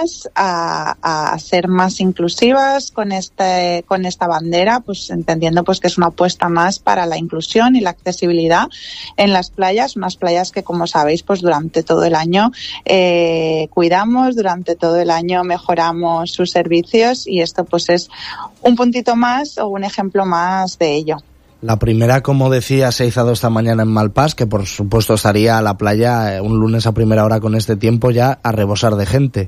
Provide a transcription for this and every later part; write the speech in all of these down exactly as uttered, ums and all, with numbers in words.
más a, a ser más inclusivas con este con esta bandera, pues entendiendo pues que es una apuesta más para la inclusión y la accesibilidad en las playas, unas playas que, como sabéis, pues durante todo el año eh, cuidamos, durante todo el año mejoramos sus servicios, y esto pues es un puntito más o un ejemplo más de ello. La primera, como decía, se ha izado esta mañana en Malpàs, que por supuesto estaría a la playa un lunes a primera hora con este tiempo ya a rebosar de gente.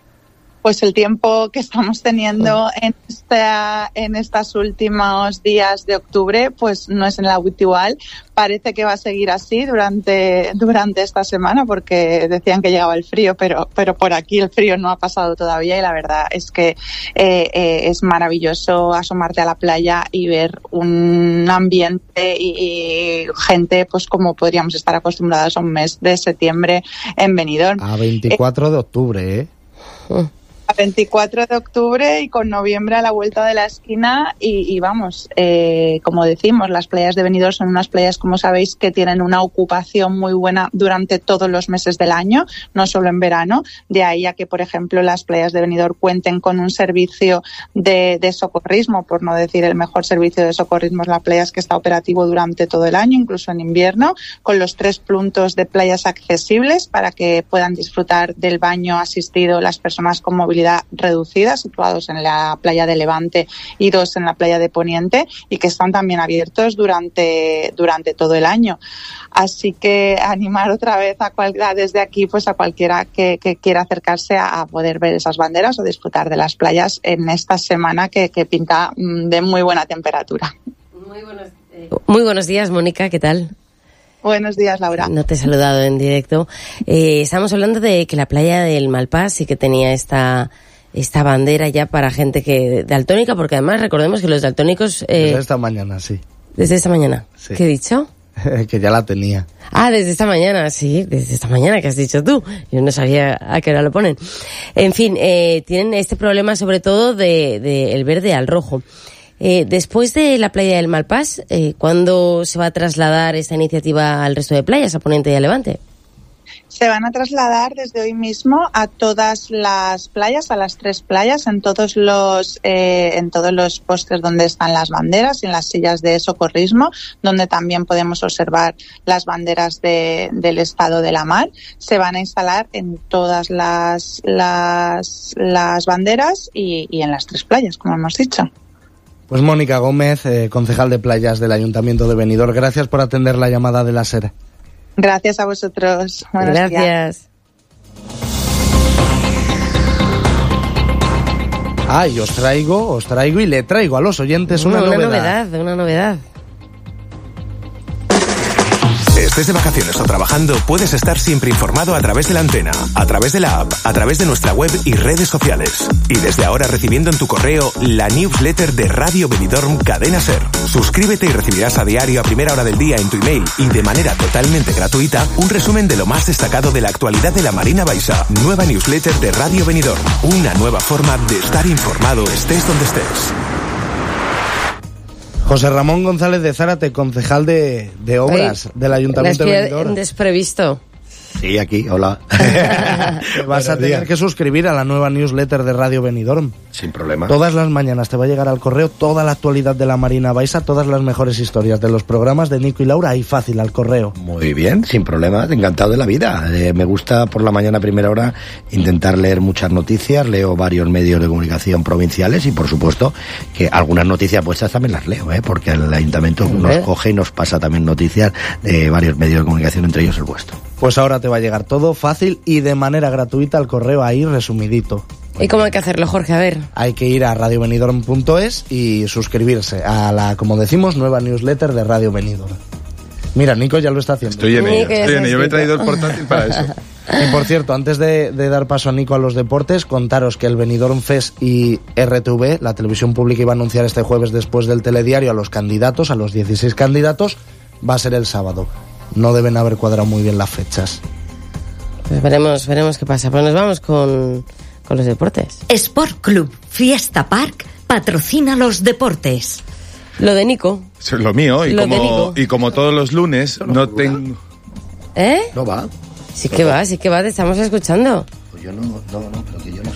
Pues el tiempo que estamos teniendo en esta, en estos últimos días de octubre, pues no es en el habitual. Parece que va a seguir así durante, durante esta semana, porque decían que llegaba el frío, pero, pero por aquí el frío no ha pasado todavía, y la verdad es que eh, eh, es maravilloso asomarte a la playa y ver un ambiente y, y gente, pues como podríamos estar acostumbrados a un mes de septiembre en Benidorm. A veinticuatro de octubre, ¿eh? Uh. A veinticuatro de octubre y con noviembre a la vuelta de la esquina, y, y vamos, eh, como decimos, las playas de Benidorm son unas playas, como sabéis, que tienen una ocupación muy buena durante todos los meses del año, no solo en verano. De ahí a que, por ejemplo, las playas de Benidorm cuenten con un servicio de, de socorrismo, por no decir el mejor servicio de socorrismo. La playa es que está operativo durante todo el año, incluso en invierno, con los tres puntos de playas accesibles para que puedan disfrutar del baño asistido las personas con movilidad reducida, situados en la playa de Levante y dos en la playa de Poniente, y que están también abiertos durante durante todo el año. Así que animar otra vez a cual, desde aquí pues a cualquiera que, que quiera acercarse a, a poder ver esas banderas o disfrutar de las playas en esta semana que, que pinta de muy buena temperatura. Muy buenos, eh, muy buenos días, Mónica, ¿qué tal? Buenos días, Laura. No te he saludado en directo. Eh, estamos hablando de que la playa del Malpàs sí que tenía esta esta bandera ya para gente que daltónica, porque además recordemos que los daltónicos... Eh, desde esta mañana, sí. ¿Desde esta mañana? Sí. ¿Qué he dicho? Que ya la tenía. Ah, desde esta mañana, sí, desde esta mañana que has dicho tú. Yo no sabía a qué hora lo ponen. En fin, eh, tienen este problema sobre todo de, de el verde al rojo. Eh, después de la playa del Malpàs, eh, ¿cuándo se va a trasladar esta iniciativa al resto de playas, a Poniente y a Levante? Se van a trasladar desde hoy mismo a todas las playas, a las tres playas, en todos los eh, en todos los postes donde están las banderas y en las sillas de socorrismo, donde también podemos observar las banderas de, del estado de la mar. Se van a instalar en todas las las, las banderas y, y en las tres playas, como hemos dicho. Pues Mónica Gómez, eh, concejal de playas del Ayuntamiento de Benidorm, gracias por atender la llamada de la SER. Gracias a vosotros. Buenos Gracias. días. Ah, y os traigo, os traigo y le traigo a los oyentes una, una novedad. Una novedad, una novedad. Estés de vacaciones o trabajando, puedes estar siempre informado a través de la antena, a través de la app, a través de nuestra web y redes sociales. Y desde ahora recibiendo en tu correo la newsletter de Radio Benidorm Cadena SER. Suscríbete y recibirás a diario a primera hora del día en tu email y de manera totalmente gratuita un resumen de lo más destacado de la actualidad de la Marina Baixa. Nueva newsletter de Radio Benidorm. Una nueva forma de estar informado estés donde estés. José Ramón González de Zárate, concejal de, de Obras Oye, del Ayuntamiento de Benidorm. Desprevisto. Sí, aquí, hola. Vas a tener que suscribir a la nueva newsletter de Radio Benidorm. Sin problema. Todas las mañanas te va a llegar al correo toda la actualidad de la Marina Baixa, todas las mejores historias de los programas de Nico y Laura, ahí fácil, al correo. Muy bien, sin problema, encantado de la vida. Eh, me gusta por la mañana a primera hora intentar leer muchas noticias, leo varios medios de comunicación provinciales y por supuesto que algunas noticias vuestras también las leo, ¿eh? Porque el Ayuntamiento nos coge y nos pasa también noticias de varios medios de comunicación, entre ellos el vuestro. Pues ahora te va a llegar todo fácil y de manera gratuita al correo ahí resumidito. ¿Y cómo hay que hacerlo, Jorge? A ver. Hay que ir a radio benidorm punto es y suscribirse a la, como decimos, nueva newsletter de Radio Benidorm. Mira, Nico ya lo está haciendo. Estoy en ello, estoy en ello. Me he traído el portátil para eso. Y por cierto, antes de, de dar paso a Nico a los deportes, contaros que el Benidorm Fest y R T V, la televisión pública, iba a anunciar este jueves después del telediario a los candidatos, a los dieciséis candidatos, va a ser el sábado. No deben haber cuadrado muy bien las fechas. Pues veremos, veremos qué pasa. Pues nos vamos con, con los deportes. Sport Club Fiesta Park patrocina los deportes. Lo de Nico. Eso es lo mío. Y, Lo como, y como todos los lunes, no, no tengo... ¿Eh? No va. Sí que va, sí que va, te estamos escuchando. Pues yo no, no, no, pero que yo no